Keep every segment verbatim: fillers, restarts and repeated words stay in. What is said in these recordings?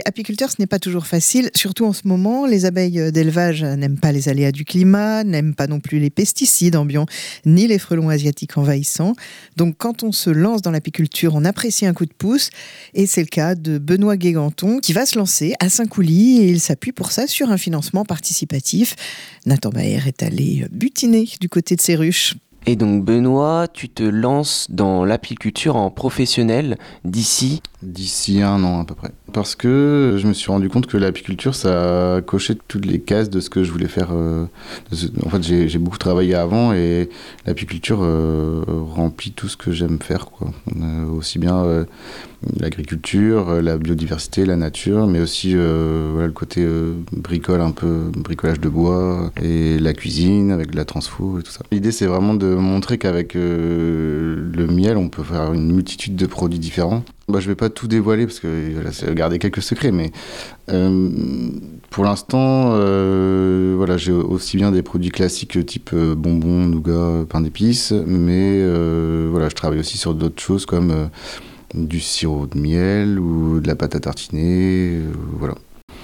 Apiculteur, ce n'est pas toujours facile, surtout en ce moment. Les abeilles d'élevage n'aiment pas les aléas du climat, n'aiment pas non plus les pesticides ambiants, ni les frelons asiatiques envahissants. Donc quand on se lance dans l'apiculture, on apprécie un coup de pouce. Et c'est le cas de Benoît Guéganton, qui va se lancer à Saint-Coulis, et il s'appuie pour ça sur un financement participatif. Nathan Baer est allé butiner du côté de ses ruches. Et donc Benoît, tu te lances dans l'apiculture en professionnel d'ici D'ici un an à peu près. Parce que je me suis rendu compte que l'apiculture, ça cochait toutes les cases de ce que je voulais faire. Euh, ce... En fait, j'ai, j'ai beaucoup travaillé avant et l'apiculture euh, remplit tout ce que j'aime faire, quoi. Euh, aussi bien euh, l'agriculture, la biodiversité, la nature, mais aussi euh, voilà, le côté euh, bricole, un peu bricolage de bois et la cuisine avec de la transfo et tout ça. L'idée, c'est vraiment de montrer qu'avec euh, le miel, on peut faire une multitude de produits différents. Bah, je ne vais pas tout dévoiler parce que voilà, c'est garder quelques secrets, mais euh, pour l'instant, euh, voilà, j'ai aussi bien des produits classiques type euh, bonbons, nougat, pain d'épices, mais euh, voilà, je travaille aussi sur d'autres choses comme euh, du sirop de miel ou de la pâte à tartiner, euh, voilà.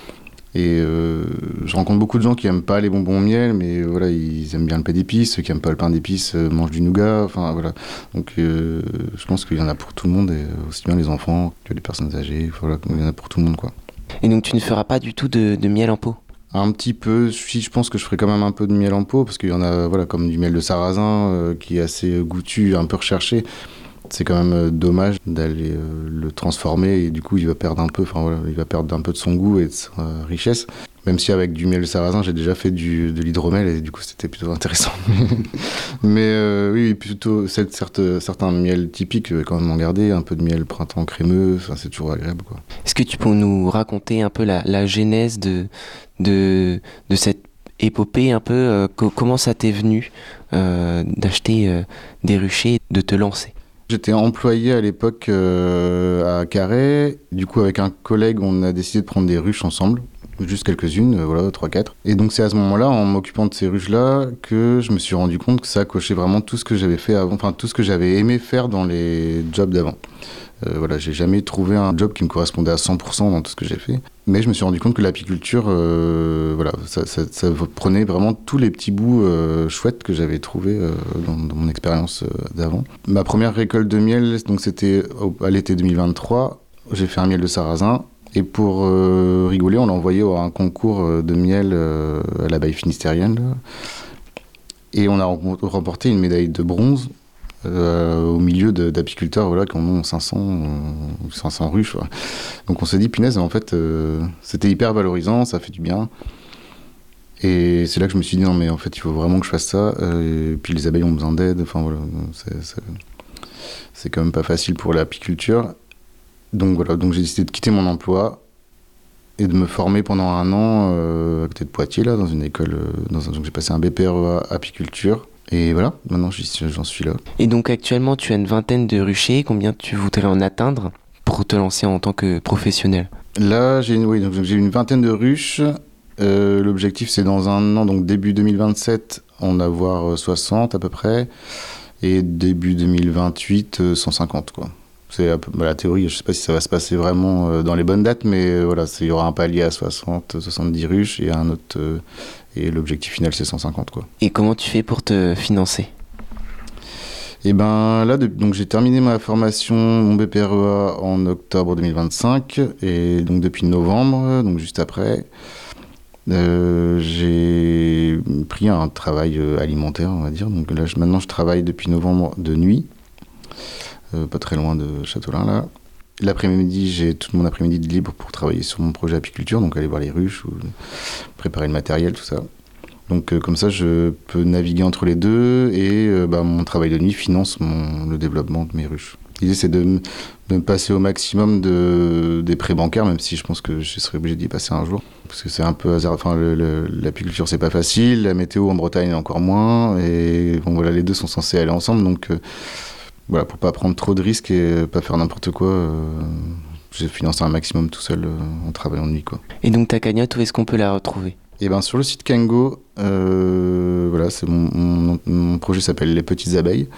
Et euh, je rencontre beaucoup de gens qui n'aiment pas les bonbons au miel, mais voilà, ils aiment bien le pain d'épices. Ceux qui n'aiment pas le pain d'épices euh, mangent du nougat. Enfin, voilà. Donc, euh, je pense qu'il y en a pour tout le monde, et aussi bien les enfants que les personnes âgées. Voilà, il y en a pour tout le monde, quoi. Et donc, tu ne feras pas du tout de, de miel en pot ? Un petit peu. Si, je pense que je ferai quand même un peu de miel en pot, parce qu'il y en a, voilà, comme du miel de sarrasin, euh, qui est assez goûtu, un peu recherché. C'est quand même dommage d'aller euh, le transformer et du coup il va perdre un peu, enfin voilà, il va perdre un peu de son goût et de sa euh, richesse. Même si avec du miel de sarrasin, j'ai déjà fait du, de l'hydromel et du coup c'était plutôt intéressant. Mais euh, oui, plutôt cette, certes, certains miels typiques, quand même en garder, un peu de miel printemps crémeux, enfin, c'est toujours agréable, quoi. Est-ce que tu peux nous raconter un peu la, la genèse de, de, de cette épopée un peu, euh, co- comment ça t'est venu euh, d'acheter euh, des ruchers, de te lancer ? J'étais employé à l'époque euh, à Carhaix. Du coup, avec un collègue, on a décidé de prendre des ruches ensemble. Juste quelques-unes, euh, voilà, trois quatre. Et donc, c'est à ce moment-là, en m'occupant de ces ruches-là, que je me suis rendu compte que ça cochait vraiment tout ce que j'avais fait avant, enfin, tout ce que j'avais aimé faire dans les jobs d'avant. Euh, voilà, j'ai jamais trouvé un job qui me correspondait à cent pour cent dans tout ce que j'ai fait. Mais je me suis rendu compte que l'apiculture, euh, voilà, ça, ça, ça prenait vraiment tous les petits bouts euh, chouettes que j'avais trouvés euh, dans, dans mon expérience euh, d'avant. Ma première récolte de miel, donc c'était au, à l'été deux mille vingt-trois. J'ai fait un miel de sarrasin. Et pour euh, rigoler, on l'a envoyé à un concours de miel euh, à l'abeille finistérienne. Là. Et on a remporté une médaille de bronze. Euh, au milieu de, d'apiculteurs voilà, qui en ont cinq cents ou cinq cents ruches. Voilà. Donc on s'est dit, punaise, en fait, euh, c'était hyper valorisant, ça fait du bien. Et c'est là que je me suis dit, non, mais en fait, il faut vraiment que je fasse ça. Euh, et puis les abeilles ont besoin d'aide. Enfin, voilà, c'est, c'est, c'est quand même pas facile pour l'apiculture. Donc voilà, donc j'ai décidé de quitter mon emploi et de me former pendant un an euh, à côté de Poitiers, là, dans une école. Euh, dans un, donc j'ai passé un B P R E A apiculture. Et voilà, maintenant j'en suis là. Et donc actuellement tu as une vingtaine de ruchers, combien tu voudrais en atteindre pour te lancer en tant que professionnel ? Là j'ai une, oui, donc j'ai une vingtaine de ruches, euh, l'objectif c'est dans un an, donc début deux mille vingt-sept, en avoir soixante à peu près, et début deux mille vingt-huit, cent cinquante quoi. C'est un peu, bah, la théorie, je ne sais pas si ça va se passer vraiment euh, dans les bonnes dates, mais euh, voilà, il y aura un palier à soixante, soixante-dix ruches et un autre, euh, et l'objectif final c'est cent cinquante quoi. Et comment tu fais pour te financer ? Et ben là, de, donc j'ai terminé ma formation, mon B P R E A en octobre deux mille vingt-cinq, et donc depuis novembre, donc juste après, euh, j'ai pris un travail alimentaire, on va dire. Donc là, je, maintenant, je travaille depuis novembre de nuit. Euh, pas très loin de Châteaulin, là. L'après-midi, j'ai tout mon après-midi de libre pour travailler sur mon projet apiculture, donc aller voir les ruches, ou préparer le matériel, tout ça. Donc euh, comme ça, je peux naviguer entre les deux et euh, bah, mon travail de nuit finance mon, le développement de mes ruches. L'idée, c'est de, m- de me passer au maximum de, des prêts bancaires, même si je pense que je serai obligé d'y passer un jour. Parce que c'est un peu hasard. Enfin, le, le, l'apiculture, c'est pas facile. La météo en Bretagne, encore moins. Et bon, voilà, les deux sont censés aller ensemble. Donc, euh, voilà, pour pas prendre trop de risques et pas faire n'importe quoi, euh, j'ai financé un maximum tout seul euh, en travaillant de nuit, quoi. Et donc, ta cagnotte, où est-ce qu'on peut la retrouver ? Et ben sur le site Kango, euh, voilà, c'est mon, mon, mon projet s'appelle Les Petites Abeilles.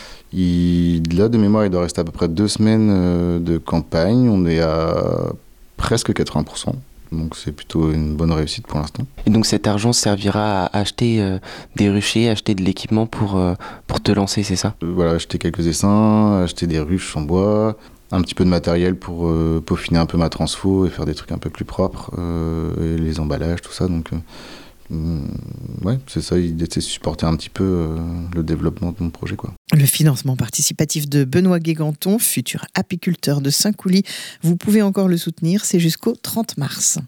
Il, là, de mémoire, il doit rester à peu près deux semaines euh, de campagne. On est à presque quatre-vingts pour cent. Donc c'est plutôt une bonne réussite pour l'instant. Et donc cet argent servira à acheter euh, des ruchers, acheter de l'équipement pour, euh, pour te lancer, c'est ça ? Euh, voilà, acheter quelques essaims, acheter des ruches en bois, un petit peu de matériel pour euh, peaufiner un peu ma transfo et faire des trucs un peu plus propres, euh, et les emballages, tout ça. Donc euh, ouais, c'est ça, l'idée, c'est supporter un petit peu euh, le développement de mon projet, quoi. Le financement participatif de Benoît Guéganton, futur apiculteur de Saint-Coulis. Vous pouvez encore le soutenir, c'est jusqu'au trente mars.